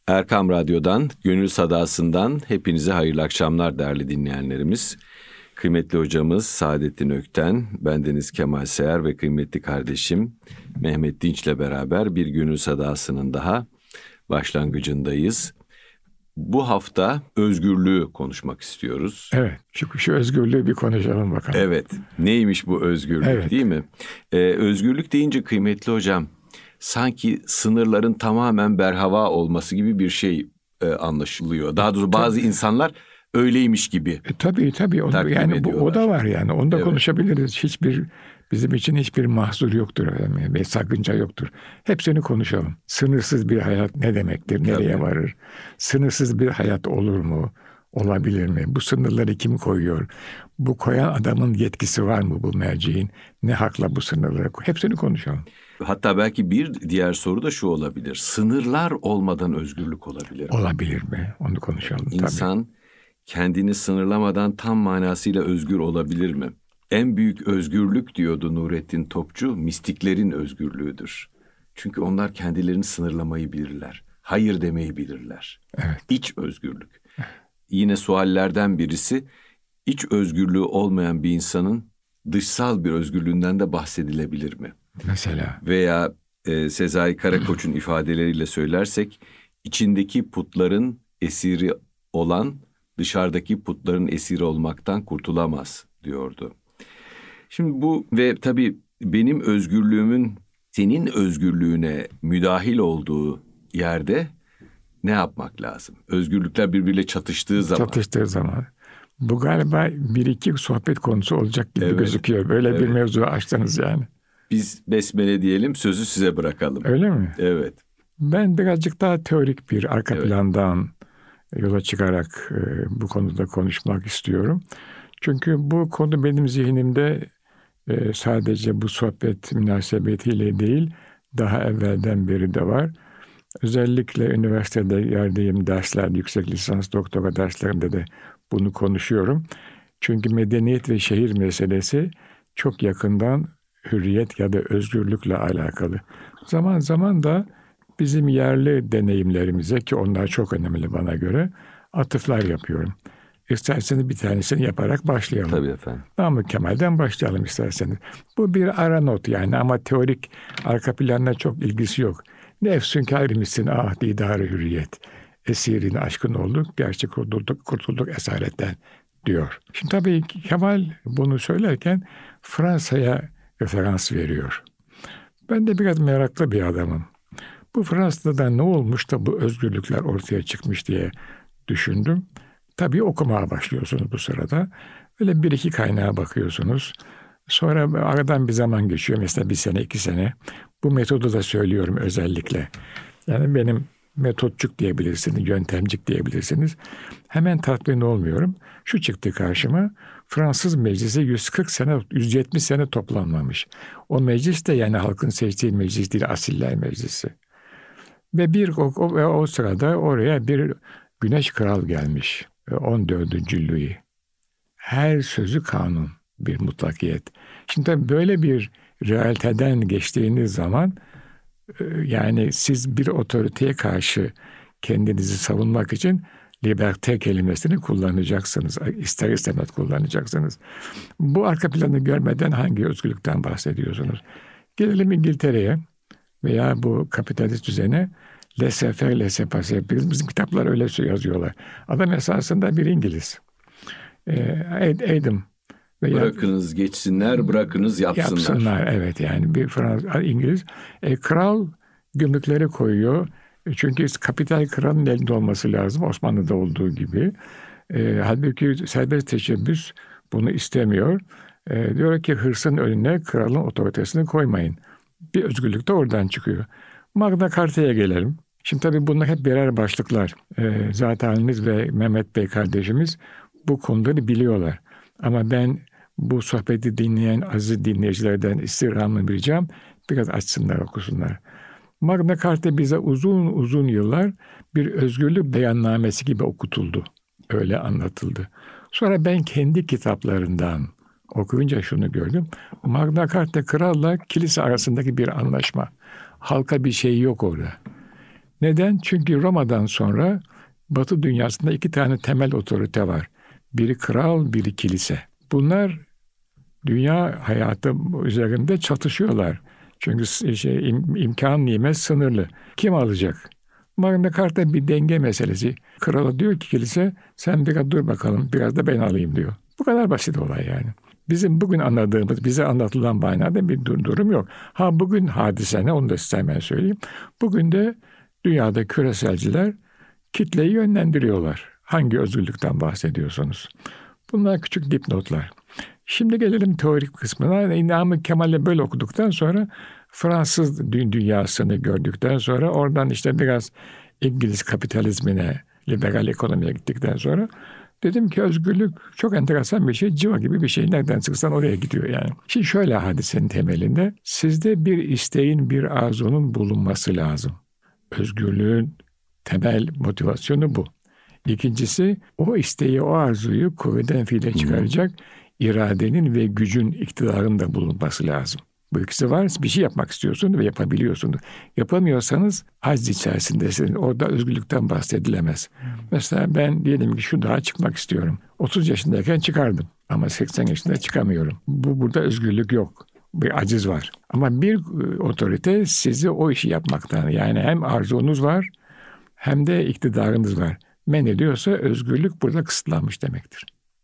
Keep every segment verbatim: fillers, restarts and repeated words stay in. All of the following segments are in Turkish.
Erkam Radyo'dan, Gönül Sadası'ndan hepinize hayırlı akşamlar değerli dinleyenlerimiz. Kıymetli hocamız Saadettin Ökten, bendeniz Kemal Seher ve kıymetli kardeşim Mehmet Dinç'le beraber bir Gönül Sadası'nın daha başlangıcındayız. Bu hafta özgürlüğü konuşmak istiyoruz. Evet, şu, şu özgürlüğü bir konuşalım bakalım. Evet, neymiş bu özgürlük, evet, değil mi? Ee, özgürlük deyince kıymetli hocam, sanki sınırların tamamen berhava olması gibi bir şey e, anlaşılıyor. Daha doğrusu bazı tabii. insanlar öyleymiş gibi. E, tabii tabii. Onu, yani bu, o da var yani. Onu da evet. konuşabiliriz. Hiçbir bizim için hiçbir mahzur yoktur efendim. Ve sakınca yoktur. Hepsini konuşalım. Sınırsız bir hayat ne demektir? Nereye tabii. varır? Sınırsız bir hayat olur mu? Olabilir mi? Bu sınırları kim koyuyor? Bu koyan adamın yetkisi var mı bu merciğin? Ne hakla bu sınırları? Hepsini konuşalım. Hatta belki bir diğer soru da şu olabilir. Sınırlar olmadan özgürlük olabilir mi? Olabilir mi? Onu konuşalım. İnsan tabii. kendini sınırlamadan tam manasıyla özgür olabilir mi? En büyük özgürlük diyordu Nurettin Topçu, mistiklerin özgürlüğüdür. Çünkü onlar kendilerini sınırlamayı bilirler. Hayır demeyi bilirler. Evet. İç özgürlük. Evet. Yine suallerden birisi, iç özgürlüğü olmayan bir insanın dışsal bir özgürlüğünden de bahsedilebilir mi? Mesela. Veya e, Sezai Karakoç'un ifadeleriyle söylersek, içindeki putların esiri olan dışarıdaki putların esiri olmaktan kurtulamaz diyordu. Şimdi bu ve tabii benim özgürlüğümün senin özgürlüğüne müdahil olduğu yerde ne yapmak lazım? Özgürlükler birbiriyle çatıştığı zaman. Çatıştığı zaman. Bu galiba bir iki sohbet konusu olacak gibi evet. gözüküyor. Böyle evet. bir mevzu açtınız yani. Biz besmele diyelim, sözü size bırakalım. Öyle mi? Evet. Ben birazcık daha teorik bir arka evet. plandan yola çıkarak e, bu konuda konuşmak istiyorum. Çünkü bu konu benim zihnimde e, sadece bu sohbet münasebetiyle değil, daha evvelden beri de var. Özellikle üniversitede verdiğim dersler, yüksek lisans, doktora derslerinde de bunu konuşuyorum. Çünkü medeniyet ve şehir meselesi çok yakından hürriyet ya da özgürlükle alakalı. Zaman zaman da bizim yerli deneyimlerimize, ki onlar çok önemli bana göre, atıflar yapıyorum. İsterseniz bir tanesini yaparak başlayalım. Tabii efendim. Namık Kemal'den başlayalım isterseniz. Bu bir ara not yani, ama teorik arka planına çok ilgisi yok. Nefsünkâr misin ah didar-ı hürriyet. Esirin aşkın olduk, gerçek kurtulduk, kurtulduk esaretten diyor. Şimdi tabii Kemal bunu söylerken Fransa'ya referans veriyor. Ben de biraz meraklı bir adamım. Bu Fransa'da ne olmuş da bu özgürlükler ortaya çıkmış diye düşündüm. Tabii okumaya başlıyorsunuz bu sırada. Öyle bir iki kaynağa bakıyorsunuz. Sonra aradan bir zaman geçiyor. Mesela bir sene, iki sene. Bu metodu da söylüyorum özellikle. Yani benim metotçuk diyebilirsiniz, yöntemcik diyebilirsiniz. Hemen tatmin olmuyorum. Şu çıktı karşıma. Fransız meclisi yüz kırk sene, yüz yetmiş sene toplanmamış. O meclis de yani halkın seçtiği meclis değil, asiller meclisi. Ve bir o, o, o sırada oraya bir Güneş Kral gelmiş. on dördüncü Louis. Her sözü kanun, bir mutlakiyet. Şimdi tabii böyle bir realiteden geçtiğiniz zaman yani siz bir otoriteye karşı kendinizi savunmak için liberté kelimesini kullanacaksınız. İster istemez kullanacaksınız. Bu arka planı görmeden hangi özgürlükten bahsediyorsunuz? Gelelim İngiltere'ye veya bu kapitalist düzene. Laissez-faire, laissez-passer. Bizim, bizim kitaplar öyle yazıyorlar. Adam esasında bir İngiliz. Ee, Adam. Bırakınız geçsinler, bırakınız yapsınlar. Yapsınlar, evet yani bir Fransız, İngiliz. E, kral gümrükleri koyuyor. E, çünkü kapital kralın elinde olması lazım. Osmanlı'da olduğu gibi. E, halbuki serbest teşebbüs bunu istemiyor. E, diyor ki hırsın önüne kralın otoritesini koymayın. Bir özgürlük de oradan çıkıyor. Magna Carta'ya gelelim. Şimdi tabii bunlar hep birer başlıklar. E, Zaten ve Mehmet Bey kardeşimiz bu konuları biliyorlar. Ama ben bu sohbeti dinleyen aziz dinleyicilerden istirhamlı bir ricam, biraz açsınlar, okusunlar. Magna Carta bize uzun uzun yıllar bir özgürlük beyannamesi gibi okutuldu. Öyle anlatıldı. Sonra ben kendi kitaplarından okuyunca şunu gördüm. Magna Carta kralla kilise arasındaki bir anlaşma. Halka bir şey yok orada. Neden? Çünkü Roma'dan sonra Batı dünyasında iki tane temel otorite var. Biri kral, biri kilise. Bunlar dünya hayatı üzerinde çatışıyorlar. Çünkü şey, im, imkan nimet sınırlı. Kim alacak? Magna Carta bir denge meselesi. Krala diyor ki kilise, sen biraz dur bakalım, biraz da ben alayım diyor. Bu kadar basit olay yani. Bizim bugün anladığımız, bize anlatılan manada bir durum yok. Ha bugün hadise ne, onu da size hemen söyleyeyim. Bugün de dünyada küreselciler kitleyi yönlendiriyorlar. Hangi özgürlükten bahsediyorsunuz? Bunlar küçük dipnotlar. Şimdi gelelim teorik kısmına. Namık Kemal'i böyle okuduktan sonra Fransız dünyasını gördükten sonra oradan işte biraz İngiliz kapitalizmine, liberal ekonomiye gittikten sonra dedim ki özgürlük çok enteresan bir şey. Civa gibi bir şey. Nereden çıksan oraya gidiyor yani. Şimdi şöyle hadisenin temelinde sizde bir isteğin, bir arzunun bulunması lazım. Özgürlüğün temel motivasyonu bu. İkincisi o isteği, o arzuyu kuvveten fiile çıkaracak iradenin ve gücün, iktidarın da bulunması lazım. Bu ikisi var. Bir şey yapmak istiyorsunuz ve yapabiliyorsunuz. Yapamıyorsanız acz içerisindesiniz. Orada özgürlükten bahsedilemez. Hmm. Mesela ben diyelim ki şu dağa çıkmak istiyorum. otuz yaşındayken çıkardım ama seksen yaşında çıkamıyorum. Bu burada özgürlük yok. Bir aciz var. Ama bir otorite sizi o işi yapmaktan, yani hem arzunuz var hem de iktidarınız var, men ediyorsa özgürlük burada kısıtlanmış demektir.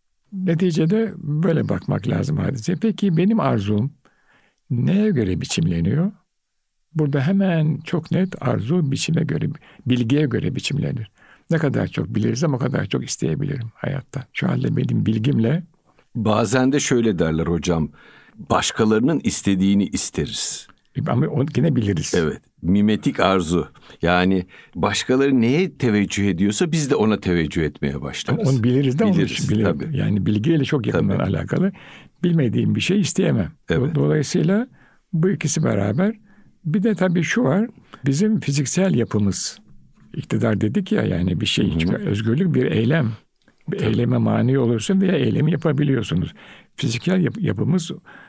Neticede böyle bakmak lazım hadise. Peki benim arzum neye göre biçimleniyor? Burada hemen çok net arzu biçime göre, bilgiye göre biçimlenir. Ne kadar çok bilirsem o kadar çok isteyebilirim hayatta. Şu halde benim bilgimle... Bazen de şöyle derler hocam, başkalarının istediğini isteriz. Ama onu yine biliriz. Evet, mimetik arzu. Yani başkaları neye teveccüh ediyorsa biz de ona teveccüh etmeye başlarız. Ama onu biliriz de biliriz, onu biliriz. tabii. Yani bilgiyle çok yakından tabii alakalı. Bilmediğim bir şey isteyemem. Evet. Dolayısıyla bu ikisi beraber. Bir de tabii şu var. Bizim fiziksel yapımız, iktidar dedik ya, yani bir şey, çıkar, özgürlük bir eylem. Bir tabii eyleme mani olursun veya eylemi yapabiliyorsunuz. Fiziksel yap- yapımız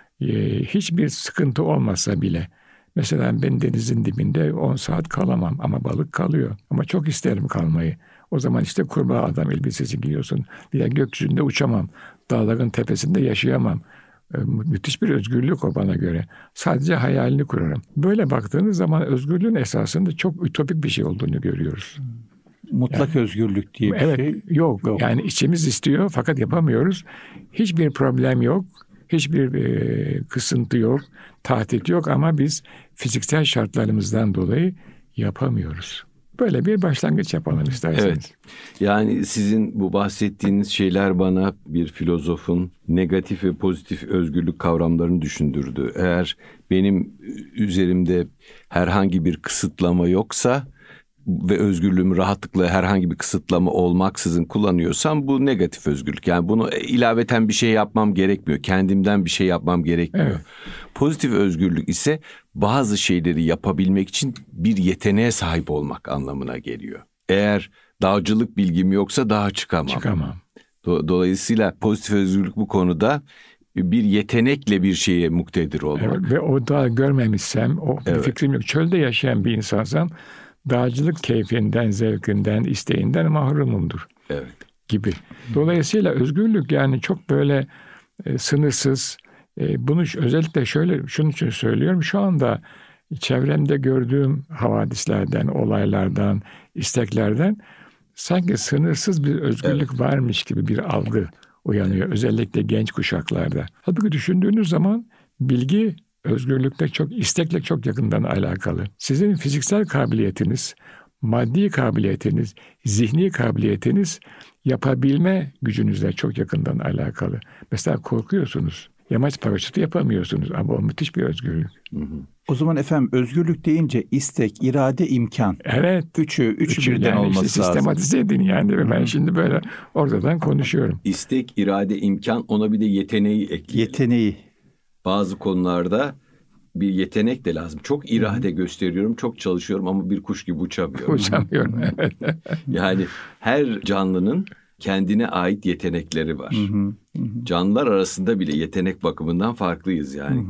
e, hiçbir sıkıntı olmasa bile. Mesela ben denizin dibinde on saat kalamam ama balık kalıyor. Ama çok isterim kalmayı. O zaman işte kurbağa adam elbisesi giyiyorsun. Diye gökyüzünde uçamam. Dağların tepesinde yaşayamam. E, müthiş bir özgürlük o bana göre. Sadece hayalini kurarım. Böyle baktığınız zaman özgürlüğün esasında çok ütopik bir şey olduğunu görüyoruz. Mutlak yani, özgürlük diye bir evet, şey yok. yok. Yani içimiz istiyor fakat yapamıyoruz. Hiçbir problem yok. Hiçbir e, kısıntı yok. Tahdit yok ama biz fiziksel şartlarımızdan dolayı yapamıyoruz. Böyle bir başlangıç yapalım isterseniz. Evet. Yani sizin bu bahsettiğiniz şeyler bana bir filozofun negatif ve pozitif özgürlük kavramlarını düşündürdü. Eğer benim üzerimde herhangi bir kısıtlama yoksa ve özgürlüğümü rahatlıkla herhangi bir kısıtlama olmaksızın kullanıyorsam bu negatif özgürlük. Yani bunu ilaveten bir şey yapmam gerekmiyor. Kendimden bir şey yapmam gerekmiyor. Evet. Pozitif özgürlük ise bazı şeyleri yapabilmek için bir yeteneğe sahip olmak anlamına geliyor. Eğer dağcılık bilgim yoksa dağa çıkamam. Çıkamam. Dolayısıyla pozitif özgürlük bu konuda bir yetenekle bir şeye muktedir olmak. Evet, ve o dağı görmemişsem, o evet, bir fikrim yok. Çölde yaşayan bir insansam dağcılık keyfinden, zevkinden, isteğinden mahrumumdur. Evet. Gibi. Dolayısıyla özgürlük yani çok böyle e, sınırsız. E, bunu özellikle şöyle, şunun için söylüyorum. Şu anda çevremde gördüğüm havadislerden, olaylardan, isteklerden sanki sınırsız bir özgürlük evet varmış gibi bir algı uyanıyor. Özellikle genç kuşaklarda. Halbuki düşündüğünüz zaman bilgi özgürlükle çok, istekle çok yakından alakalı. Sizin fiziksel kabiliyetiniz, maddi kabiliyetiniz, zihni kabiliyetiniz yapabilme gücünüzle çok yakından alakalı. Mesela korkuyorsunuz. Yamaç paraşütü yapamıyorsunuz ama o müthiş bir özgürlük. Hı hı. O zaman efendim özgürlük deyince istek, irade, imkan. Evet. Üçü, üçü, üçü birden yani olması işte lazım. Sistematize edin yani. Hı-hı. Ben şimdi böyle oradan konuşuyorum. İstek, irade, imkan, ona bir de yeteneği ekleyelim. Yeteneği. Bazı konularda bir yetenek de lazım. Çok irade Hı-hı. gösteriyorum, çok çalışıyorum ama bir kuş gibi uçamıyorum. Uçamıyorum, evet. Yani her canlının kendine ait yetenekleri var. Hı hı, hı. Canlılar arasında bile yetenek bakımından farklıyız yani. Hı hı.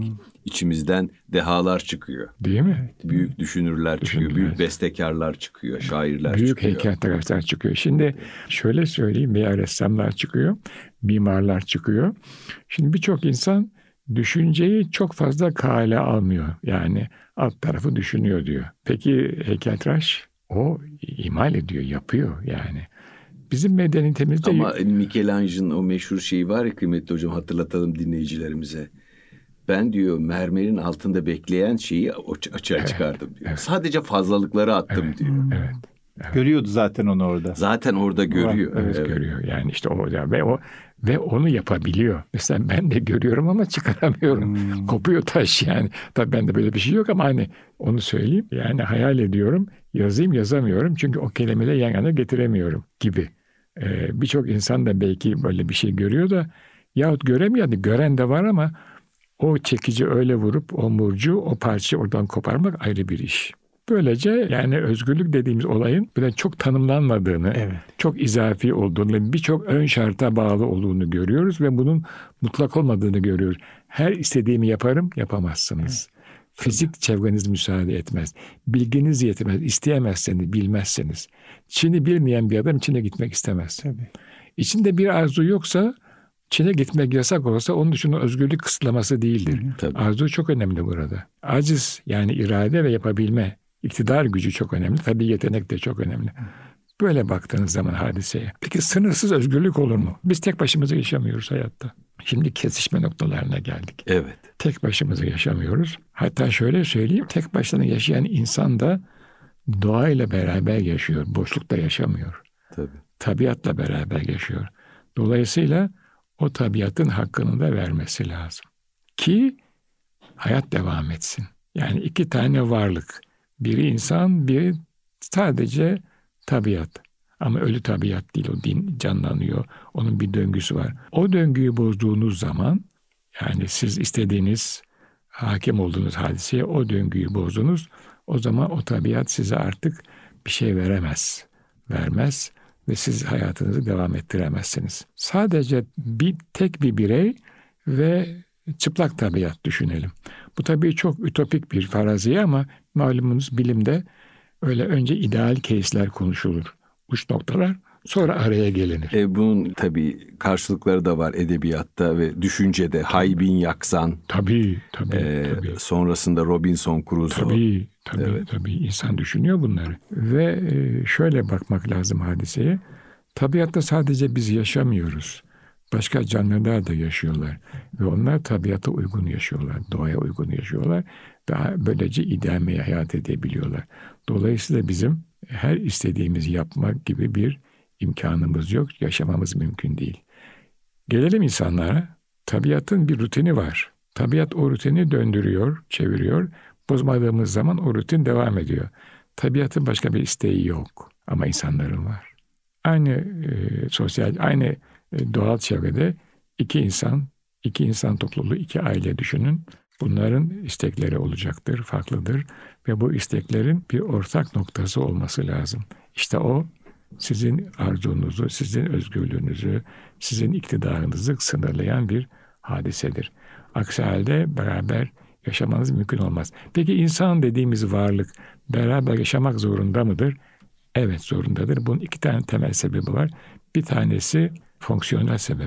İçimizden dehalar çıkıyor. Değil mi? Büyük düşünürler çıkıyor, Düşünürler. büyük bestekarlar çıkıyor, şairler Büyük çıkıyor. heykeltıraşlar çıkıyor. Şimdi şöyle söyleyeyim, veya ressamlar çıkıyor, mimarlar çıkıyor. Şimdi birçok insan düşünceyi çok fazla kale almıyor. Yani alt tarafı düşünüyor diyor. Peki heykeltıraş o imal ediyor, yapıyor yani. Bizim medeniyetimizde... Ama Michelangelo'nun o meşhur şeyi var ya kıymetli hocam, hatırlatalım dinleyicilerimize. Ben diyor mermerin altında bekleyen şeyi açığa evet, çıkardım diyor. Evet. Sadece fazlalıkları attım evet, diyor. Evet, evet. Görüyordu zaten onu orada. Zaten orada görüyor. Evet, evet. görüyor. Yani işte o ve o ve onu yapabiliyor. Mesela ben de görüyorum ama çıkaramıyorum. Hmm. Kopuyor taş yani. Tabii bende böyle bir şey yok ama hani onu söyleyeyim. Yani hayal ediyorum, yazayım yazamıyorum çünkü o kelimeleri yan yana getiremiyorum gibi. Ee, birçok insan da belki böyle bir şey görüyor da yahut göremiyor da gören de var ama o çekici öyle vurup o murcu o parçayı oradan koparmak ayrı bir iş. Böylece yani özgürlük dediğimiz olayın böyle çok tanımlanmadığını, evet. çok izafi olduğunu, birçok ön şarta bağlı olduğunu görüyoruz ve bunun mutlak olmadığını görüyoruz. Her istediğimi yaparım, yapamazsınız. Evet. Fizik çevreniz müsaade etmez. Bilginiz yetmez. İsteyemezseniz, bilmezseniz. Çin'i bilmeyen bir adam Çin'e gitmek istemez. Tabii. İçinde bir arzu yoksa Çin'e gitmek yasak olsa onun dışında özgürlük kısıtlaması değildir. Tabii. Arzu çok önemli burada. Aciz yani irade ve yapabilme, iktidar gücü çok önemli. Tabii yetenek de çok önemli. Böyle baktığınız zaman hadiseye. Peki sınırsız özgürlük olur mu? Biz tek başımıza yaşamıyoruz hayatta. Şimdi kesişme noktalarına geldik. Evet. Tek başımıza yaşamıyoruz. Hatta şöyle söyleyeyim, tek başına yaşayan insan da doğayla beraber yaşıyor. Boşlukta yaşamıyor. Tabii. Tabiatla beraber yaşıyor. Dolayısıyla o tabiatın hakkını da vermesi lazım. Ki hayat devam etsin. Yani iki tane varlık. Biri insan, biri sadece tabiat. Ama ölü tabiat değil, o din canlanıyor. Onun bir döngüsü var. O döngüyü bozduğunuz zaman, yani siz istediğiniz, hakim olduğunuz hadiseye o döngüyü bozdunuz. O zaman o tabiat size artık bir şey veremez. Vermez ve siz hayatınızı devam ettiremezsiniz. Sadece bir tek bir birey ve çıplak tabiat düşünelim. Bu tabii çok ütopik bir faraziye ama malumunuz bilimde öyle önce ideal case'ler konuşulur. Uç noktalar, sonra araya gelinir. E bunun tabii karşılıkları da var edebiyatta ve düşüncede. Haybin Yaksan. Tabii, tabii, e, tabii. Sonrasında Robinson Crusoe. Tabii, tabii, evet. tabii. İnsan düşünüyor bunları. Ve şöyle bakmak lazım hadiseye. Tabiatta sadece biz yaşamıyoruz. Başka canlılar da yaşıyorlar. Ve onlar tabiata uygun yaşıyorlar. Doğaya uygun yaşıyorlar. Ve böylece idame hayat edebiliyorlar. Dolayısıyla bizim her istediğimizi yapmak gibi bir imkanımız yok. Yaşamamız mümkün değil. Gelelim insanlara. Tabiatın bir rutini var. Tabiat o rutini döndürüyor, çeviriyor. Bozmadığımız zaman o rutin devam ediyor. Tabiatın başka bir isteği yok. Ama insanların var. Aynı e, sosyal, aynı e, doğal çevrede iki insan, iki insan topluluğu, iki aile düşünün. Bunların istekleri olacaktır, farklıdır. Ve bu isteklerin bir ortak noktası olması lazım. İşte o sizin arzunuzu, sizin özgürlüğünüzü, sizin iktidarınızı sınırlayan bir hadisedir. Aksi halde beraber yaşamanız mümkün olmaz. Peki insan dediğimiz varlık beraber yaşamak zorunda mıdır? Evet, zorundadır. Bunun iki tane temel sebebi var. Bir tanesi fonksiyonel sebep.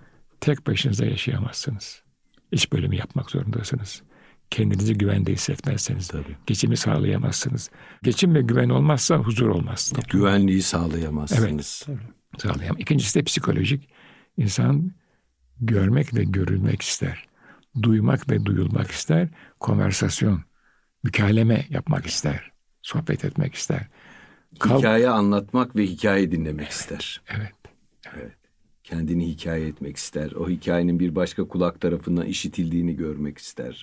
Tek başınıza yaşayamazsınız. İş bölümü yapmak zorundasınız. Kendinizi güvende hissetmezseniz tabii. Geçimi sağlayamazsınız. Geçim ve güven olmazsa huzur olmaz. Güvenliği sağlayamazsınız. Evet, sağlayamam. İkincisi de psikolojik. İnsan görmek ve görülmek ister. Duymak ve duyulmak ister. Konversasyon, mükaleme yapmak ister. Sohbet etmek ister. Kal- hikaye anlatmak ve hikaye dinlemek ister. Evet. Evet. Kendini hikaye etmek ister. O hikayenin bir başka kulak tarafından işitildiğini görmek ister.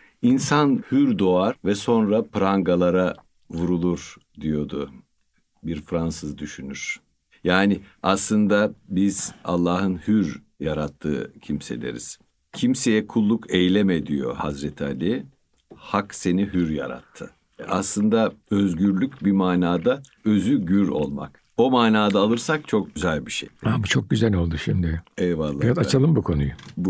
İnsan hür doğar ve sonra prangalara vurulur diyordu bir Fransız düşünür. Yani aslında biz Allah'ın hür yarattığı kimseleriz. Kimseye kulluk eyleme diyor Hazreti Ali. Hak seni hür yarattı. Aslında özgürlük bir manada özü gür olmak. O manada alırsak çok güzel bir şey. Ha, bu çok güzel oldu şimdi. Eyvallah. Biraz açalım bu konuyu. Bu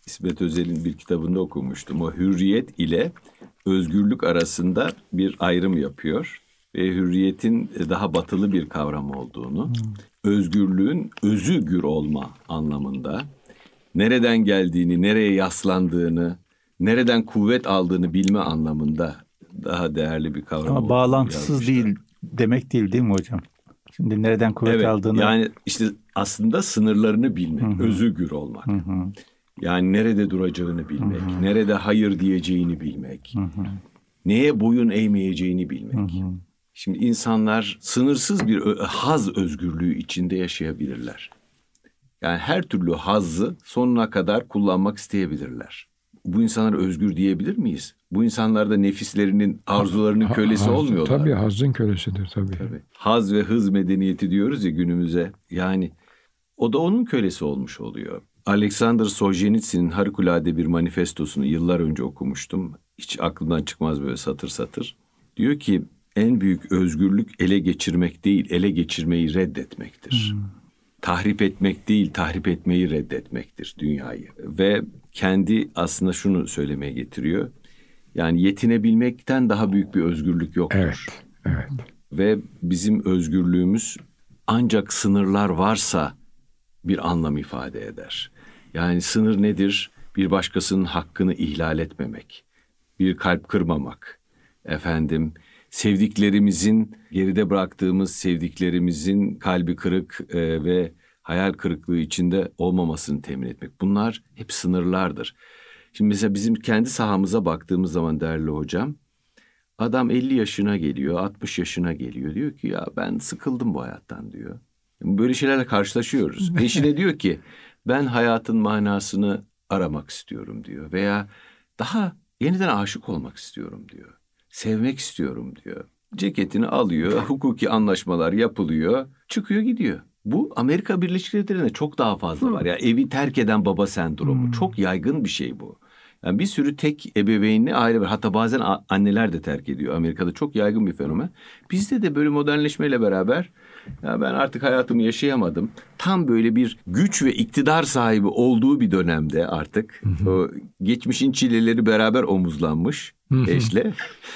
İsmet Özel'in bir kitabında okumuştum. O hürriyet ile özgürlük arasında bir ayrım yapıyor. Ve hürriyetin daha batılı bir kavram olduğunu, hmm. özgürlüğün özü gür olma anlamında, nereden geldiğini, nereye yaslandığını, nereden kuvvet aldığını bilme anlamında daha değerli bir kavram. Ama bağlantısız değil demek değil değil mi hocam? Şimdi nereden kuvvet evet, aldığını... Yani işte aslında sınırlarını bilmek, hı hı. özü gür olmak. Hı hı. Yani nerede duracağını bilmek, hı hı. nerede hayır diyeceğini bilmek, hı hı. neye boyun eğmeyeceğini bilmek. Hı hı. Şimdi insanlar sınırsız bir haz özgürlüğü içinde yaşayabilirler. Yani her türlü hazzı sonuna kadar kullanmak isteyebilirler. Bu insanlar özgür diyebilir miyiz? Bu insanlar da nefislerinin, arzularının kölesi ha, olmuyorlar. Tabii hazzın kölesidir tabii. tabii. Haz ve hız medeniyeti diyoruz ya günümüze. Yani o da onun kölesi olmuş oluyor. Alexander Solzhenitsyn'in harikulade bir manifestosunu yıllar önce okumuştum. Hiç aklımdan çıkmaz böyle satır satır. Diyor ki en büyük özgürlük ele geçirmek değil, ele geçirmeyi reddetmektir. Hmm. Tahrip etmek değil, tahrip etmeyi reddetmektir dünyayı. Ve kendi aslında şunu söylemeye getiriyor. Yani yetinebilmekten daha büyük bir özgürlük yoktur. Evet, evet. Ve bizim özgürlüğümüz ancak sınırlar varsa bir anlam ifade eder. Yani sınır nedir? Bir başkasının hakkını ihlal etmemek, bir kalp kırmamak, efendim sevdiklerimizin, geride bıraktığımız sevdiklerimizin kalbi kırık e, ve hayal kırıklığı içinde olmamasını temin etmek. Bunlar hep sınırlardır. Şimdi mesela bizim kendi sahamıza baktığımız zaman değerli hocam, adam elli yaşına geliyor, altmış yaşına geliyor. Diyor ki ya ben sıkıldım bu hayattan diyor. Böyle şeylerle karşılaşıyoruz. Eşine diyor ki ben hayatın manasını aramak istiyorum diyor. Veya daha yeniden aşık olmak istiyorum diyor. Sevmek istiyorum diyor. Ceketini alıyor, hukuki anlaşmalar yapılıyor, çıkıyor gidiyor. Bu Amerika Birleşik Devletleri'nde çok daha fazla var. Yani evi terk eden baba sendromu. Hmm. Çok yaygın bir şey bu. Yani bir sürü tek ebeveynli aile var. Hatta bazen anneler de terk ediyor. Amerika'da çok yaygın bir fenomen. Bizde de böyle modernleşmeyle beraber ya ben artık hayatımı yaşayamadım. Tam böyle bir güç ve iktidar sahibi olduğu bir dönemde artık o geçmişin çileleri beraber omuzlanmış eşle.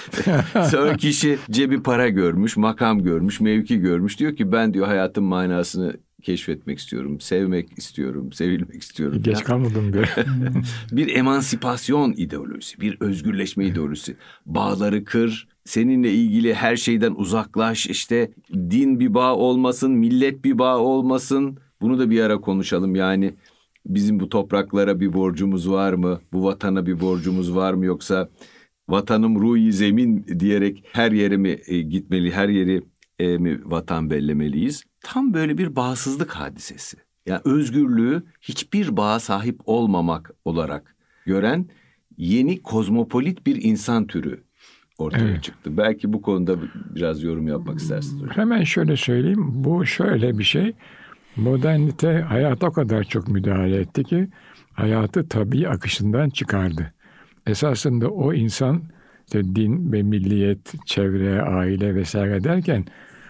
Sonra kişi cebi para görmüş, makam görmüş, mevki görmüş. Diyor ki ben diyor hayatın manasını keşfetmek istiyorum, sevmek istiyorum, sevilmek istiyorum. Geç kalmadım diyor. Bir emansipasyon ideolojisi, bir özgürleşme ideolojisi. Bağları kır, seninle ilgili her şeyden uzaklaş, işte din bir bağ olmasın, millet bir bağ olmasın. Bunu da bir ara konuşalım. Yani bizim bu topraklara bir borcumuz var mı? Bu vatana bir borcumuz var mı? Yoksa vatanım ruh-i zemin diyerek her yere mi gitmeli, her yeri e, mi vatan bellemeliyiz? Tam böyle bir bağımsızlık hadisesi. Yani özgürlüğü hiçbir bağa sahip olmamak olarak gören yeni kozmopolit bir insan türü ortaya evet. çıktı. Belki bu konuda biraz yorum yapmak istersiniz hocam. Hemen şöyle söyleyeyim. Bu şöyle bir şey. Modernite hayata o kadar çok müdahale etti ki hayatı tabii akışından çıkardı. Esasında o insan işte din ve milliyet, çevre, aile vesaire derken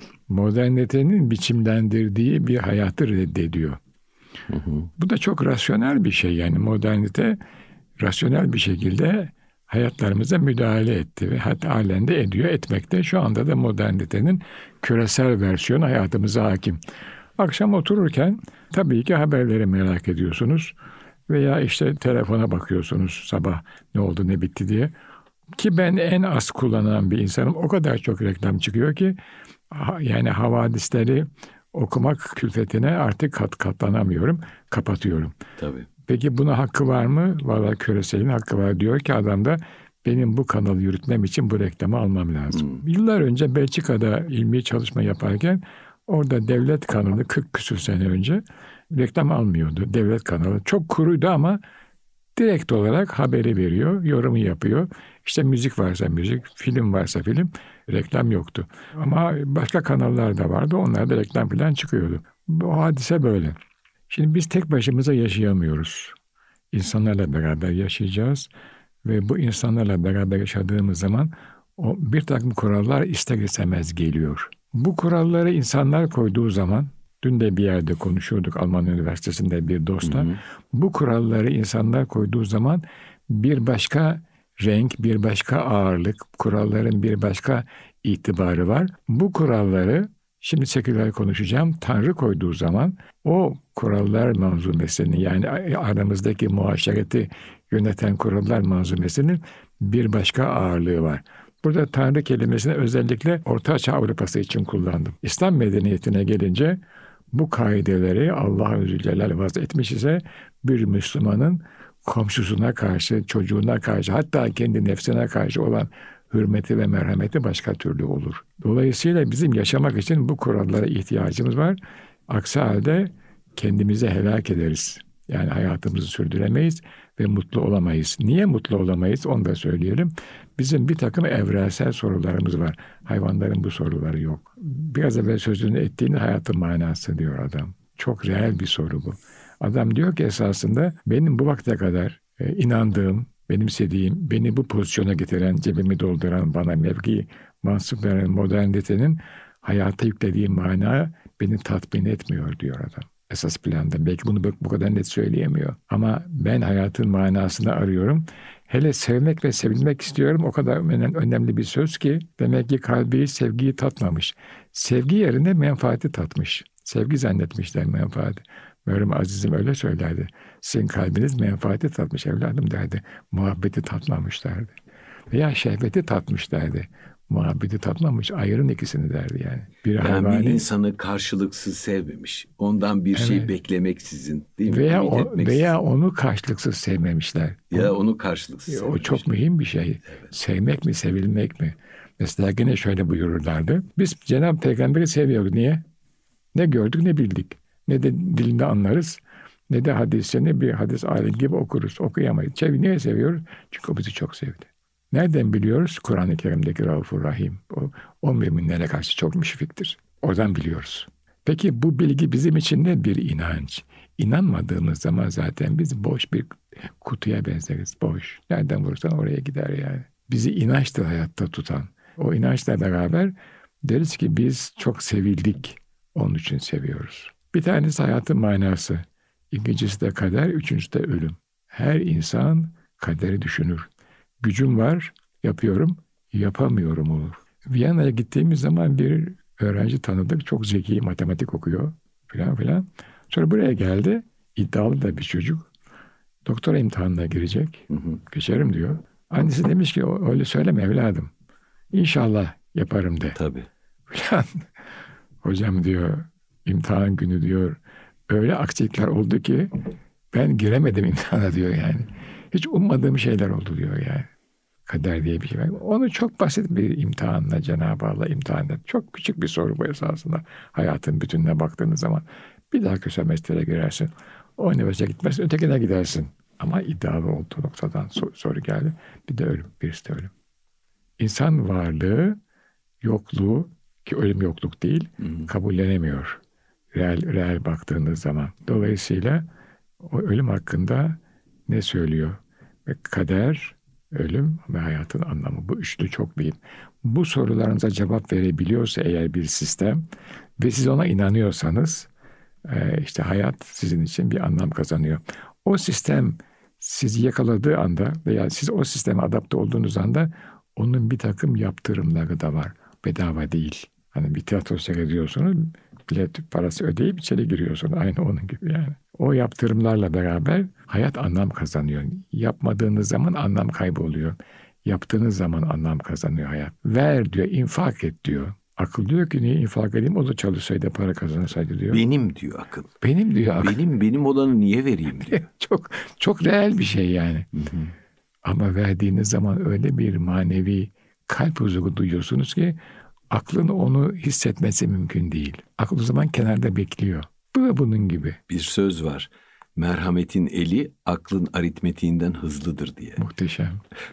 modernitenin biçimlendirdiği bir hayatı reddediyor. Hı hı. Bu da çok rasyonel bir şey. Yani modernite rasyonel bir şekilde hayatlarımıza müdahale etti ve hatta halen de ediyor, etmekte. Şu anda da modernitenin küresel versiyonu hayatımıza hakim. Akşam otururken tabii ki haberleri merak ediyorsunuz veya işte telefona bakıyorsunuz sabah ne oldu ne bitti diye. Ki ben en az kullanan bir insanım. O kadar çok reklam çıkıyor ki yani havadisleri okumak külfetine artık kat, katlanamıyorum, kapatıyorum. Tabii. Peki buna hakkı var mı? Vallahi küreselin hakkı var. Diyor ki adam da benim bu kanalı yürütmem için bu reklamı almam lazım. Hmm. Yıllar önce Belçika'da ilmi çalışma yaparken orada devlet kanalı kırk küsur sene önce reklam almıyordu. Devlet kanalı çok kuruydu ama direkt olarak haberi veriyor, yorumu yapıyor. İşte müzik varsa müzik, film varsa film, reklam yoktu. Ama başka kanallar da vardı, onlarda reklam falan çıkıyordu. Bu hadise böyle. Şimdi biz tek başımıza yaşayamıyoruz. İnsanlarla beraber yaşayacağız ve bu insanlarla beraber yaşadığımız zaman o bir takım kurallar ister istemez geliyor. Bu kuralları insanlar koyduğu zaman Dün de bir yerde konuşuyorduk Alman Üniversitesi'nde bir dostla. Hı hı. Bu kuralları insanlar koyduğu zaman bir başka renk, bir başka ağırlık, kuralların bir başka itibarı var. Bu kuralları, şimdi seküler konuşacağım, Tanrı koyduğu zaman o kurallar manzumesini, yani aramızdaki muaşereti yöneten kurallar manzumesinin bir başka ağırlığı var. Burada Tanrı kelimesini özellikle Orta Çağ Avrupası için kullandım. İslam medeniyetine gelince bu kaideleri Allah-u Zülcelal vaz etmiş ise bir Müslümanın komşusuna karşı, çocuğuna karşı, hatta kendi nefsine karşı olan hürmeti ve merhameti başka türlü olur. Dolayısıyla bizim yaşamak için bu kurallara ihtiyacımız var. Aksi halde kendimizi helak ederiz. Yani hayatımızı sürdüremeyiz ve mutlu olamayız. Niye mutlu olamayız onu da söyleyelim. Bizim bir takım evrensel sorularımız var. Hayvanların bu soruları yok. Biraz evvel sözünü ettiğin hayatın manası diyor adam. Çok reel bir soru bu. Adam diyor ki esasında benim bu vakte kadar e, inandığım, benimsediğim, beni bu pozisyona getiren, cebimi dolduran, bana mevki mansup veren modernitenin hayata yüklediği mana beni tatmin etmiyor diyor adam. Esas planda. Belki bunu bu kadar net söyleyemiyor. Ama ben hayatın manasını arıyorum. Hele sevmek ve sevilmek istiyorum. O kadar önemli bir söz ki demek ki kalbi sevgiyi tatmamış. Sevgi yerine menfaati tatmış. Sevgi zannetmişler menfaati. Meryem Aziz'im öyle söylerdi. Sizin kalbiniz menfaati tatmış evladım derdi. Muhabbeti tatmamışlardı. Veya şehveti tatmışlardı. Muhabbeti tatmamış, ayırın ikisini derdi yani. Bir yani hayvani, bir insanı karşılıksız sevmemiş. Ondan bir evet. şey beklemeksizin, değil mi? Veya, o, veya onu karşılıksız sevmemişler. Ya onu karşılıksız o sevmemişler. çok mühim bir şey. Evet. Sevmek mi, sevilmek mi? Mesela yine şöyle buyururlardı. Biz Cenab-ı Peygamber'i seviyoruz. Niye? Ne gördük ne bildik. Ne de dilinde anlarız. Ne de hadisini bir hadis alim gibi okuruz. Okuyamayız. Sev, niye seviyoruz? Çünkü o bizi çok sevdi. Nereden biliyoruz? Kur'an-ı Kerim'deki Rauf-ur Rahim. O, o müminlere karşı çok müşfiktir. Oradan biliyoruz. Peki bu bilgi bizim için de bir inanç. İnanmadığımız zaman zaten biz boş bir kutuya benzeriz. Boş. Nereden vursan oraya gider yani. Bizi inançtır hayatta tutan. O inançla beraber deriz ki biz çok sevildik. Onun için seviyoruz. Bir tanesi hayatın manası. İkincisi de kader, üçüncüsü de ölüm. Her insan kaderi düşünür. Gücüm var, yapıyorum, yapamıyorum olur. Viyana'ya gittiğimiz zaman bir öğrenci tanıdık, çok zeki, matematik okuyor filan filan. Sonra buraya geldi, iddialı da bir çocuk. Doktora imtihanına girecek, hı hı. geçerim diyor. Annesi demiş ki öyle söyleme evladım. İnşallah yaparım de. Tabii. Filan. Hocam diyor, imtihan günü diyor, öyle aksilikler oldu ki ben giremedim imtihana diyor yani. Hiç ummadığım şeyler oldu diyor yani. Kader diye bir şey var. Onu çok basit bir imtihanla Cenab-ı Allah imtihan etti. Çok küçük bir soru bu esasında. Hayatın bütününe baktığınız zaman bir dahaki sömestre girersin. O üniversiteye gitmezsin, ötekine gidersin. Ama iddialı olduğu noktadan sor, soru geldi. Bir de ölüm, birisi de ölüm. İnsan varlığı, yokluğu, ki ölüm yokluk değil, hmm. kabullenemiyor. Reel, reel baktığınız zaman. Dolayısıyla o ölüm hakkında ne söylüyor? Ve kader, ölüm ve hayatın anlamı. Bu üçlü çok mühim. Bu sorularınıza cevap verebiliyorsa eğer bir sistem ve siz ona inanıyorsanız işte hayat sizin için bir anlam kazanıyor. O sistem sizi yakaladığı anda veya siz o sisteme adapte olduğunuz anda onun bir takım yaptırımları da var. Bedava değil. Hani bir tiyatro seyrediyorsunuz, bilet parası ödeyip içeri giriyorsunuz. Aynı onun gibi yani. O yaptırımlarla beraber hayat anlam kazanıyor. Yapmadığınız zaman anlam kayboluyor. Yaptığınız zaman anlam kazanıyor hayat. Ver diyor, infak et diyor. Akıl diyor ki niye infak edeyim? O da çalışsaydı, para kazansaydı diyor. Benim diyor akıl. Benim diyor akıl. Benim benim olanı niye vereyim diyor. çok çok reel bir şey yani. Hı hı. Ama verdiğiniz zaman öyle bir manevi kalp huzuru duyuyorsunuz ki aklın onu hissetmesi mümkün değil. Akıl o zaman kenarda bekliyor. Bu da bunun gibi. Bir söz var. Merhametin eli aklın aritmetiğinden hızlıdır diye. Muhteşem.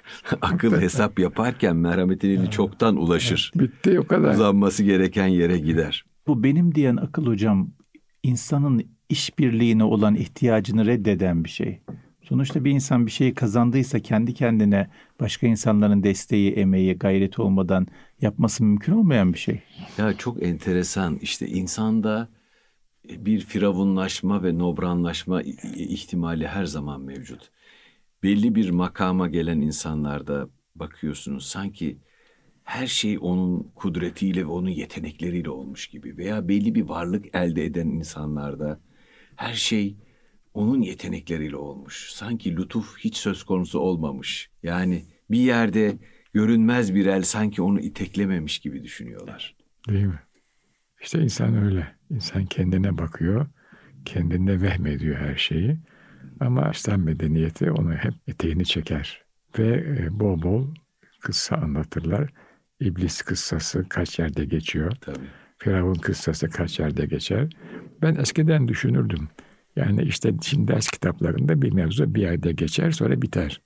Akıl hesap yaparken merhametin eli çoktan ulaşır. Bitti o kadar. Uzanması gereken yere gider. Bu benim diyen akıl hocam insanın işbirliğine olan ihtiyacını reddeden bir şey. Sonuçta bir insan bir şeyi kazandıysa kendi kendine başka insanların desteği, emeği, gayreti olmadan yapması mümkün olmayan bir şey. Ya çok enteresan. İşte insanda bir firavunlaşma ve nobranlaşma ihtimali her zaman mevcut. Belli bir makama gelen insanlarda bakıyorsunuz sanki her şey onun kudretiyle ve onun yetenekleriyle olmuş gibi, veya belli bir varlık elde eden insanlarda her şey onun yetenekleriyle olmuş. Sanki lütuf hiç söz konusu olmamış. Yani bir yerde görünmez bir el sanki onu iteklememiş gibi düşünüyorlar. Değil mi? İşte insan öyle. İnsan kendine bakıyor, kendinde vehmediyor her şeyi. Ama İslam medeniyeti onu hep eteğini çeker. Ve bol bol kıssa anlatırlar. İblis kıssası kaç yerde geçiyor. Tabii. Firavun kıssası kaç yerde geçer. Ben eskiden düşünürdüm. Yani işte şimdi ders kitaplarında bir mevzu bir yerde geçer, sonra biter.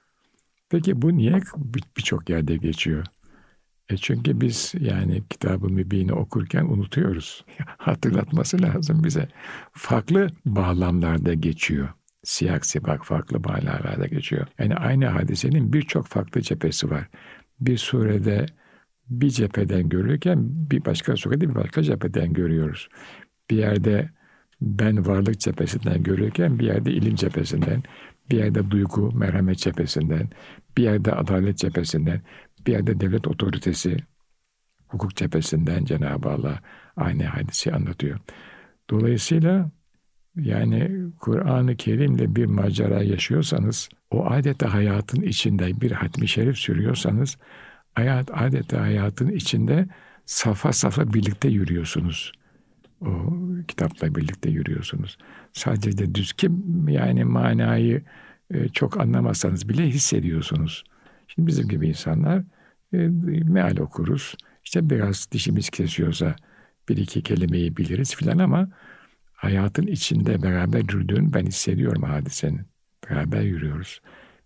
Peki bu niye birçok yerde geçiyor? E çünkü biz yani Kitab-ı Mübin'i okurken unutuyoruz. Hatırlatması lazım bize. Farklı bağlamlarda geçiyor. Siyak sibak farklı bağlamlarda geçiyor. Yani aynı hadisenin birçok farklı cephesi var. Bir surede bir cepheden görülürken bir başka surede bir başka cepheden görüyoruz. Bir yerde ben varlık cephesinden görürken bir yerde ilim cephesinden, bir yerde duygu, merhamet cephesinden, bir yerde adalet cephesinden, bir yerde devlet otoritesi, hukuk cephesinden Cenab-ı Allah aynı hadisi anlatıyor. Dolayısıyla yani Kur'an-ı Kerim'le bir macera yaşıyorsanız, o adeta hayatın içinde bir hatmi şerif sürüyorsanız, hayat adeta hayatın içinde safa safa birlikte yürüyorsunuz. O kitapla birlikte yürüyorsunuz. Sadece de düz ki yani manayı e, çok anlamasanız bile hissediyorsunuz. Şimdi bizim gibi insanlar e, meal okuruz. İşte biraz dişimiz kesiyorsa bir iki kelimeyi biliriz filan ama hayatın içinde beraber yürüdüğünü ben hissediyorum hadisenin. Beraber yürüyoruz.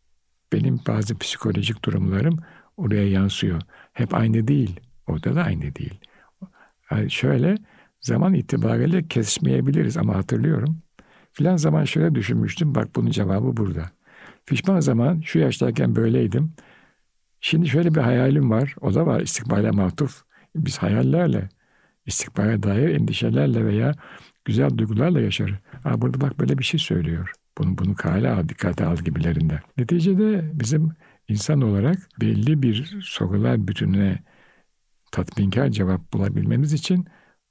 Benim bazı psikolojik durumlarım oraya yansıyor. Hep aynı değil. Orada da aynı değil. Yani şöyle zaman itibariyle kesişmeyebiliriz ama hatırlıyorum. Filan zaman şöyle düşünmüştüm. Bak bunun cevabı burada. Pişman zaman şu yaştayken böyleydim. Şimdi şöyle bir hayalim var. O da var istikbale matuf. Biz hayallerle, istikbale dair endişelerle veya güzel duygularla yaşarız. Ha, burada bak böyle bir şey söylüyor. Bunu, bunu kale al, dikkate al gibilerinde. Neticede bizim insan olarak belli bir sorular bütününe tatminkar cevap bulabilmemiz için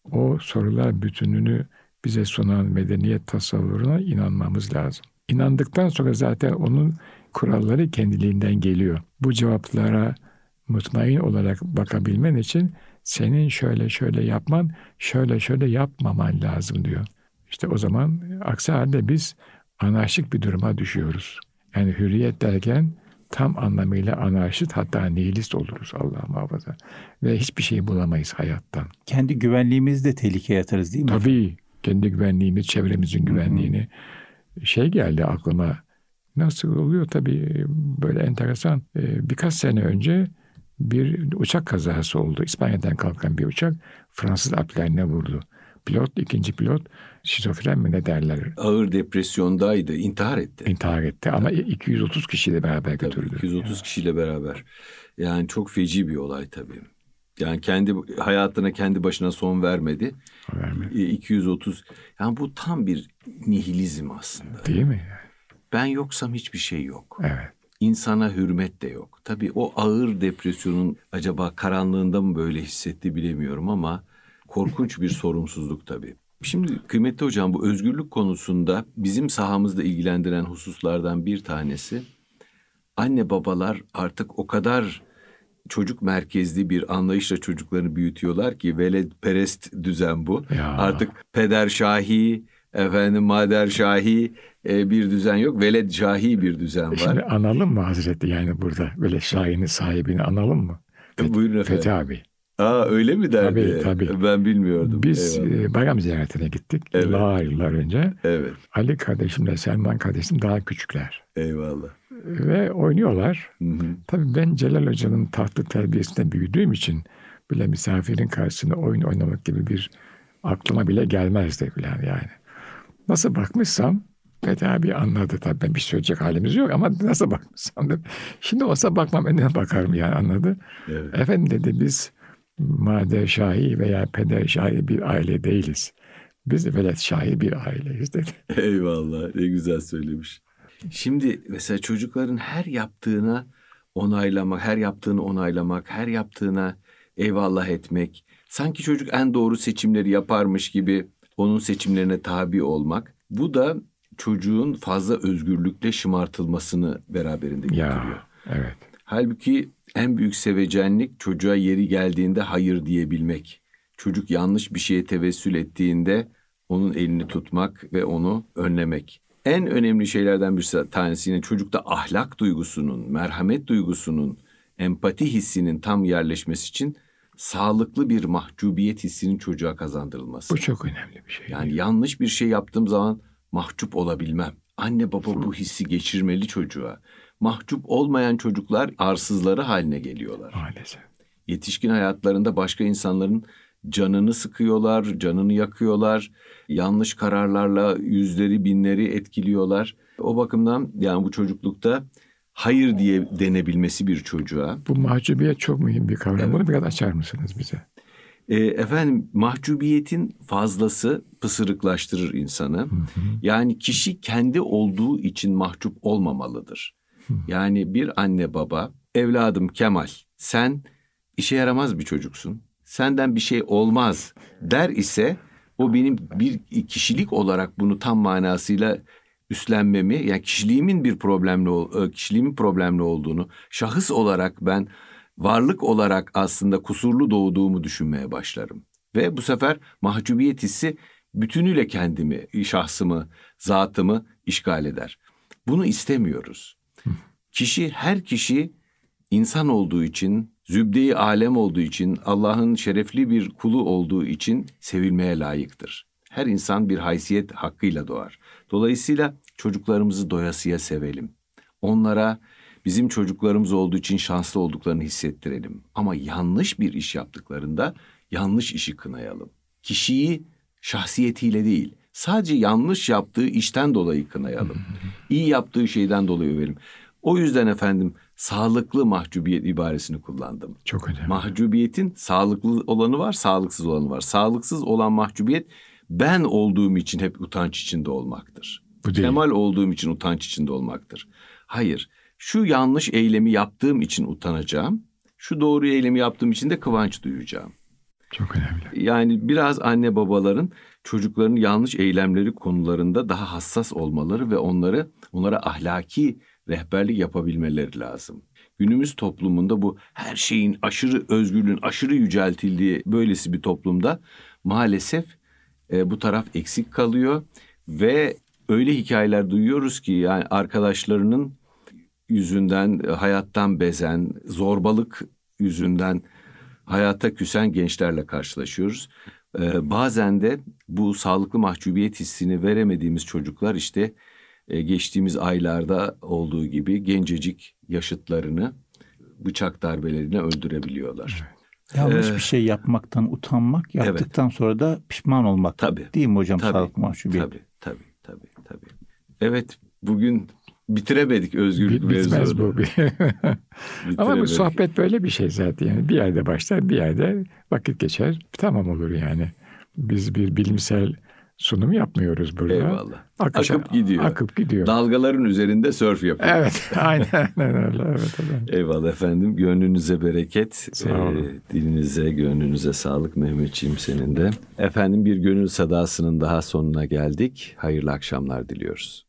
o sorular bütününü bize sunan medeniyet tasavvuruna inanmamız lazım. İnandıktan sonra zaten onun kuralları kendiliğinden geliyor. Bu cevaplara mutmain olarak bakabilmen için senin şöyle şöyle yapman, şöyle şöyle yapmaman lazım diyor. İşte o zaman aksi halde biz anarşik bir duruma düşüyoruz. Yani hürriyet derken tam anlamıyla anarşist, hatta nihilist oluruz Allah muhafaza. Ve hiçbir şey bulamayız hayattan. Kendi güvenliğimizi de tehlikeye atarız değil mi? Tabii. Kendi güvenliğimiz, çevremizin güvenliğini. Hı hı. Şey geldi aklıma. Nasıl oluyor tabii böyle enteresan. Ee, birkaç sene önce bir uçak kazası oldu. İspanya'dan kalkan bir uçak Fransız Alplerine vurdu. Pilot, ikinci pilot şizofren mi ne derler? Ağır depresyondaydı, intihar etti. İntihar etti ama iki yüz otuz kişiyle beraber götürdü. Tabii, iki yüz otuz ya. Kişiyle beraber. Yani çok feci bir olay tabii. Yani kendi hayatına kendi başına son vermedi. Vermedi. iki yüz otuz. Yani bu tam bir nihilizm aslında. Değil mi? Ben yoksam hiçbir şey yok. Evet. İnsana hürmet de yok. Tabii o ağır depresyonun acaba karanlığında mı böyle hissetti bilemiyorum ama korkunç bir sorumsuzluk tabii. Şimdi kıymetli hocam, bu özgürlük konusunda bizim sahamızda ilgilendiren hususlardan bir tanesi, anne babalar artık o kadar çocuk merkezli bir anlayışla çocuklarını büyütüyorlar ki veledperest düzen bu. Ya. Artık peder şahi, efendim mader şahi e, bir düzen yok. Veled şahi bir düzen var. Şimdi analım mı Hazreti, yani burada böyle şahinin sahibini analım mı? Fet- Buyurun efendim. Fethi abi. Aa, öyle mi derdi? Tabii tabii. Ben bilmiyordum. Biz e, bayram ziyaretine gittik. Evet. Yıllar yıllar önce. Evet. Ali kardeşimle Selman kardeşim daha küçükler. Eyvallah. Ve oynuyorlar. Hı hı. Tabii ben Celal Hoca'nın tahtlı terbiyesinde büyüdüğüm için bile misafirin karşısında oyun oynamak gibi bir aklıma bile gelmezdi falan yani. Nasıl bakmışsam Fethi abi anladı tabii, ben bir söyleyecek halimiz yok ama nasıl bakmışsam dedim. Şimdi olsa bakmam, önüne bakarım yani, anladı. Evet. Efendim dedi, biz mader şahi veya peder şahi bir aile değiliz. Biz de velet şahi bir aileyiz dedi. Eyvallah, ne güzel söylemiş. Şimdi mesela çocukların her yaptığına onaylamak, her yaptığını onaylamak, her yaptığına eyvallah etmek, sanki çocuk en doğru seçimleri yaparmış gibi onun seçimlerine tabi olmak, bu da çocuğun fazla özgürlükle şımartılmasını beraberinde getiriyor. Ya, evet. Halbuki en büyük sevecenlik çocuğa yeri geldiğinde hayır diyebilmek. Çocuk yanlış bir şeye tevessül ettiğinde onun elini tutmak ve onu önlemek. En önemli şeylerden bir tanesi yine çocukta ahlak duygusunun, merhamet duygusunun, empati hissinin tam yerleşmesi için sağlıklı bir mahcubiyet hissinin çocuğa kazandırılması. Bu çok önemli bir şey. Yani yanlış bir şey yaptığım zaman mahcup olabilmem. Anne baba bu hissi geçirmeli çocuğa. Mahcup olmayan çocuklar arsızları haline geliyorlar. Maalesef. Yetişkin hayatlarında başka insanların canını sıkıyorlar, canını yakıyorlar. Yanlış kararlarla yüzleri binleri etkiliyorlar. O bakımdan yani bu çocuklukta hayır diye denebilmesi bir çocuğa. Bu mahcubiyet çok mühim bir kavram. Evet. Bunu biraz açar mısınız bize? E, efendim mahcubiyetin fazlası pısırıklaştırır insanı. Hı hı. Yani kişi kendi olduğu için mahcup olmamalıdır. Hı. Yani bir anne baba, evladım Kemal sen işe yaramaz bir çocuksun. Senden bir şey olmaz der ise o benim bir kişilik olarak bunu tam manasıyla üstlenmemi, yani kişiliğimin bir problemli kişiliğimin problemli olduğunu, şahıs olarak ben varlık olarak aslında kusurlu doğduğumu düşünmeye başlarım. Ve bu sefer mahcubiyet hissi bütünüyle kendimi, şahsımı, zatımı işgal eder. Bunu istemiyoruz. Kişi, her kişi insan olduğu için, zübde-i alem olduğu için, Allah'ın şerefli bir kulu olduğu için sevilmeye layıktır. Her insan bir haysiyet hakkıyla doğar. Dolayısıyla çocuklarımızı doyasıya sevelim. Onlara bizim çocuklarımız olduğu için şanslı olduklarını hissettirelim. Ama yanlış bir iş yaptıklarında yanlış işi kınayalım. Kişiyi şahsiyetiyle değil, sadece yanlış yaptığı işten dolayı kınayalım. İyi yaptığı şeyden dolayı övelim. O yüzden efendim sağlıklı mahcubiyet ibaresini kullandım. Çok önemli. Mahcubiyetin sağlıklı olanı var, sağlıksız olanı var. Sağlıksız olan mahcubiyet ben olduğum için hep utanç içinde olmaktır. Bu değil. Kemal olduğum için utanç içinde olmaktır. Hayır, şu yanlış eylemi yaptığım için utanacağım. Şu doğru eylemi yaptığım için de kıvanç duyacağım. Çok önemli. Yani biraz anne babaların çocukların yanlış eylemleri konularında daha hassas olmaları ve onları onlara ahlaki rehberlik yapabilmeleri lazım. Günümüz toplumunda bu her şeyin aşırı özgürlüğün aşırı yüceltildiği böylesi bir toplumda maalesef e, bu taraf eksik kalıyor ve öyle hikayeler duyuyoruz ki yani arkadaşlarının yüzünden hayattan bezen, zorbalık yüzünden hayata küsen gençlerle karşılaşıyoruz. Ee, bazen de bu sağlıklı mahcubiyet hissini veremediğimiz çocuklar işte e, geçtiğimiz aylarda olduğu gibi gencecik yaşıtlarını bıçak darbeleriyle öldürebiliyorlar. Yanlış Ee, bir şey yapmaktan utanmak, yaptıktan evet. sonra da pişman olmak. Tabii. Değil mi hocam tabii, sağlıklı mahcubiyet? Tabii, tabii, tabii, tabii. Evet, bugün bitiremedik özgürlük mevzunu. Bitmez bu. Ama bu sohbet böyle bir şey zaten. Yani bir yerde başlar, bir yerde vakit geçer. Tamam olur yani. Biz bir bilimsel sunum yapmıyoruz burada. Eyvallah. Akışa, akıp gidiyor. Akıp gidiyor. Dalgaların üzerinde sörf yapıyor. Evet, aynen öyle. Evet, evet. Eyvallah efendim. Gönlünüze bereket. Sağ olun. E, dilinize, gönlünüze sağlık Mehmetciğim senin de. Efendim bir gönül sadasının daha sonuna geldik. Hayırlı akşamlar diliyoruz.